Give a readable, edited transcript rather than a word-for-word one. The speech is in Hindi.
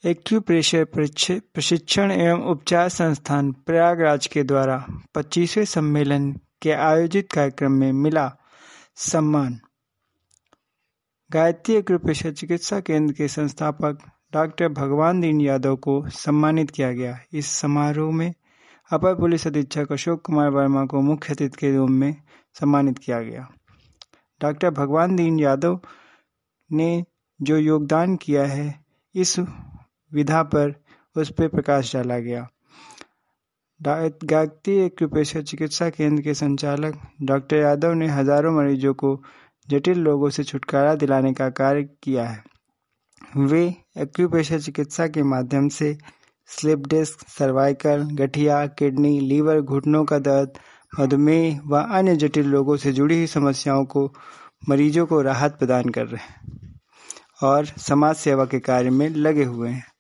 एक्यूप्रेशर प्रशिक्षण एवं उपचार संस्थान प्रयागराज के द्वारा 25वें सम्मेलन के आयोजित कार्यक्रम में मिला सम्मान। गायत्री एक्यूप्रेशर चिकित्सा केंद्र के संस्थापक डॉक्टर भगवान दीन यादव को सम्मानित किया गया। इस समारोह में अपर पुलिस अधीक्षक अशोक कुमार वर्मा को मुख्य अतिथि के रूप में सम्मानित किया गया। डॉक्टर भगवान दीन यादव ने जो योगदान किया है इस विधा पर उस पर प्रकाश डाला गया। गायत्री एक्यूप्रेशर चिकित्सा केंद्र के संचालक डॉक्टर यादव ने हजारों मरीजों को जटिल रोगों से छुटकारा दिलाने का कार्य किया है। वे एक्यूप्रेशर चिकित्सा के माध्यम से स्लिप डिस्क, सर्वाइकल, गठिया, किडनी, लीवर, घुटनों का दर्द, मधुमेह व अन्य जटिल रोगों से जुड़ी हुई समस्याओं को मरीजों को राहत प्रदान कर रहे हैं और समाज सेवा के कार्य में लगे हुए हैं।